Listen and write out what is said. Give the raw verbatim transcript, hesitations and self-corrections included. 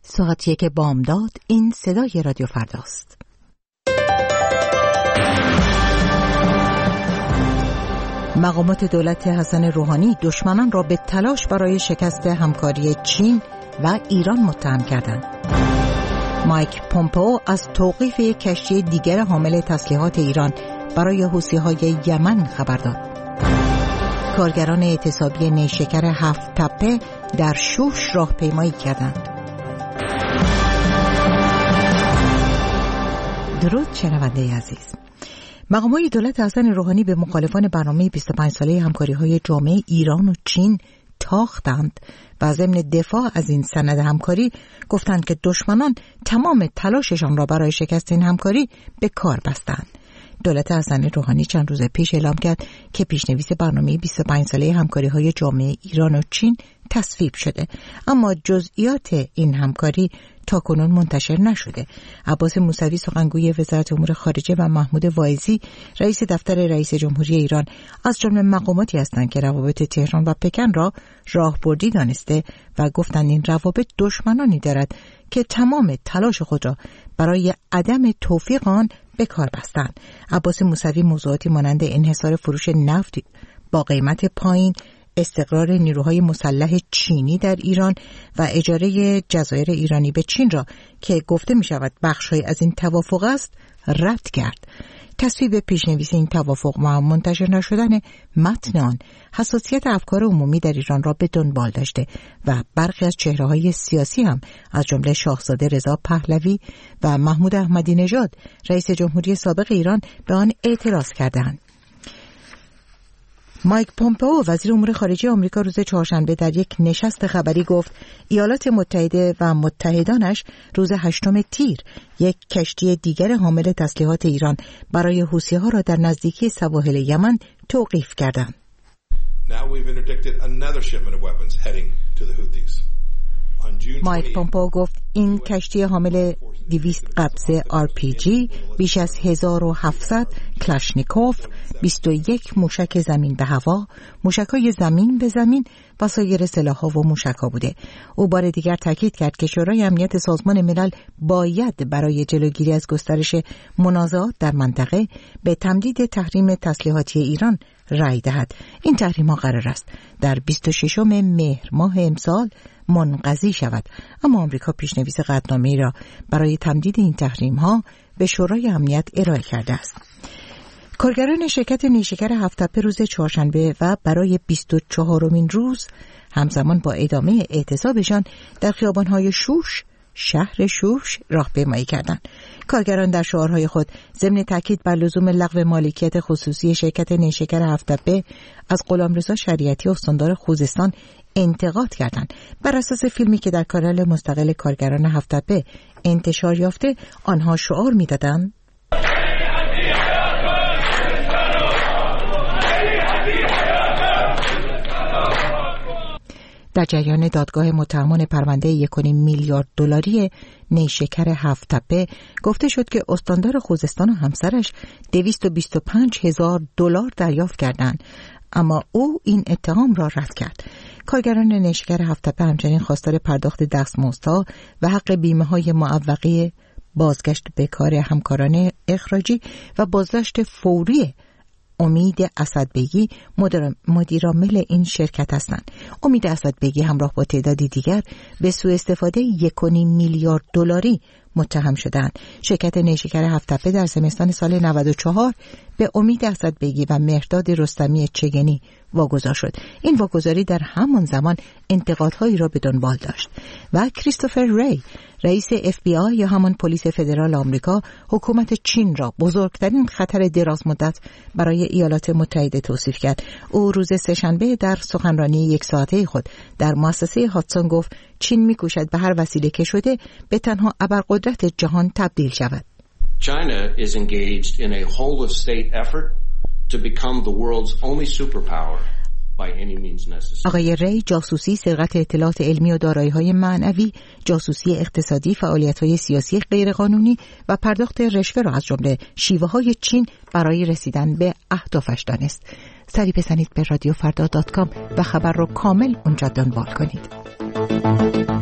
ساعت یک بامداد. این صدای رادیو فرداست. مقامات دولت حسن روحانی دشمنان را به تلاش برای شکست همکاری چین و ایران متهم کردند. مایک پومپئو از توقیف یک کشتی دیگر حامل تسلیحات ایران برای حوثی‌های یمن خبر داد. کارگران اعتصابی نیشکر هفت تپه در شوش راهپیمایی کردند. درود شنونده عزیز. مقامات دولت حسن روحانی به مخالفان برنامه بیست و پنج ساله همکاری‌های جامعه ایران و چین تاختند و ضمن دفاع از این سند همکاری گفتند که دشمنان تمام تلاششان را برای شکست این همکاری به کار بستند. دولت حسن روحانی چند روز پیش اعلام کرد که پیشنویس برنامه بیست و پنج ساله همکاری‌های جامعه ایران و چین تصویب شده، اما جزئیات این همکاری تاکنون منتشر نشده. عباس موسوی سخنگوی وزارت امور خارجه و محمود واعظی رئیس دفتر رئیس جمهوری ایران از جمله مقاماتی هستند که روابط تهران و پکن را راهبردی دانسته و گفتند این روابط دشمنانی دارد که تمام تلاش خود را برای عدم توفیق آن به کار بستند. عباس موسوی موضوعاتی مانند انحصار فروش نفت با قیمت پایین، استقرار نیروهای مسلح چینی در ایران و اجاره جزایر ایرانی به چین را که گفته می شود بخشی از این توافق است رد کرد. تصویب پیشنویس این توافق و منتشر نشدن متن آن حساسیت افکار عمومی در ایران را به دنبال داشته و برخی از چهره‌های سیاسی هم از جمله شاهزاده رضا پهلوی و محمود احمدی نژاد رئیس جمهوری سابق ایران به آن اعتراض کردند. مایک پومپئو وزیر امور خارجه آمریکا روز چهارشنبه در یک نشست خبری گفت ایالات متحده و متحدانش روز هشتم تیر یک کشتی دیگر حامل تسلیحات ایران برای حوثی‌ها را در نزدیکی سواحل یمن توقیف کردند. مایک پومپئو گفت این کشتی حامل دویست قبضه آر پی جی، بیش از هزار و هفتصد کلاشنیکوف، بیست و یک موشک زمین به هوا، موشک‌های زمین به زمین و سایر سلاح‌ها و موشک‌ها بوده. او بار دیگر تاکید کرد که شورای امنیت سازمان ملل باید برای جلوگیری از گسترش منازعات در منطقه به تمدید تحریم تسلیحاتی ایران رأی دهد. این تحریم‌ها قرار است در بیست و ششم مهر ماه امسال منقضی شود، اما آمریکا پیشنویس قطعنامه‌ای را برای تمدید این تحریم‌ها به شورای امنیت ارائه کرده است. کارگران شرکت نیشکر هفت تپه روز چهارشنبه و برای بیست و چهارمین روز همزمان با ادامه اعتصابشان در خیابان‌های شوش شهر شوش راهپیمایی کردند. کارگران در شعارهای خود ضمن تاکید بر لزوم لغو مالکیت خصوصی شرکت نیشکر هفت تپه از غلامرضا شریعتی استاندار خوزستان انتقاد کردند. بر اساس فیلمی که در کانال مستقل کارگران هفت تپه انتشار یافته، آنها شعار می‌دادند در جریان دادگاه متهمان پرونده یک و نیم میلیارد دلاری نیشکر هفت تپه گفته شد که استاندار خوزستان و همسرش دویست و بیست و پنج هزار دلار دریافت کردند، اما او این اتهام را رد کرد. کارگران نیشکر هفت تپه همچنین خواستار پرداخت دستمزدها و حق بیمه‌های معوقه، بازگشت به کار همکاران اخراجی و بازداشت فوری امید اسدبگی مدیرعامل این شرکت هستند. امید اسدبگی همراه با تعدادی دیگر به سوء استفاده یک و نیم میلیارد دلاری متهم شدند. شرکت نیشکر هفت تپه در زمستان سال نود و چهار به امید اسدبگی و مهرداد رستمی چگنی واگذار شد. این واگذاری در همان زمان انتقادهایی را به دنبال داشت و کریستوفر ری رئیس اف بی آی یا همان پلیس فدرال آمریکا حکومت چین را بزرگترین خطر دراز مدت برای ایالات متحده توصیف کرد. او روز سه‌شنبه در سخنرانی یک ساعته خود در مؤسسه هاتسون گفت چین می‌کوشد به هر وسیله که شده به تنها ابرقدرت جهان تبدیل شود. China is engaged in a whole of state effort to become the world's only superpower by any means necessary. آقای ری جاسوسی، سرقت اطلاعات علمی و دارایی‌های معنوی، جاسوسی اقتصادی، فعالیت‌های سیاسی غیرقانونی و پرداخت رشوه را از جمله شیوه‌های چین برای رسیدن به اهدافش دانست. سری بزنید به رادیو فردا دات کام و خبر رو کامل اونجا دنبال کنید.